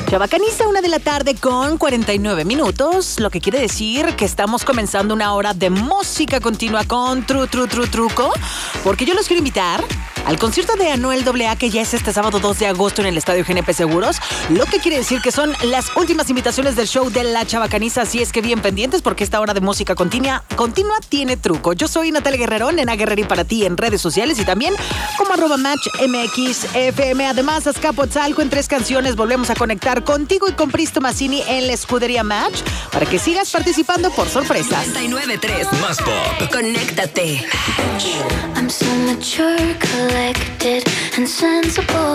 Chabacaniza, 1:49 p.m, lo que quiere decir que estamos comenzando una hora de música continua con truco, porque yo los quiero invitar al concierto de Anuel AA, que ya es este sábado 2 de agosto en el Estadio GNP Seguros, lo que quiere decir que son las últimas invitaciones del show de la Chabacaniza, así es que bien pendientes porque esta hora de música continua tiene truco. Yo soy Natalia Guerrero, Nena Guerreri para ti en redes sociales y también como @MatchMXFM. Además, Azcapotzalco en 3 canciones, volvemos a conectar contigo y con Pristo Massini en la escudería Match para que sigas participando por sorpresas. 99.3 Más pop. Conéctate. I'm so mature, collected and sensible.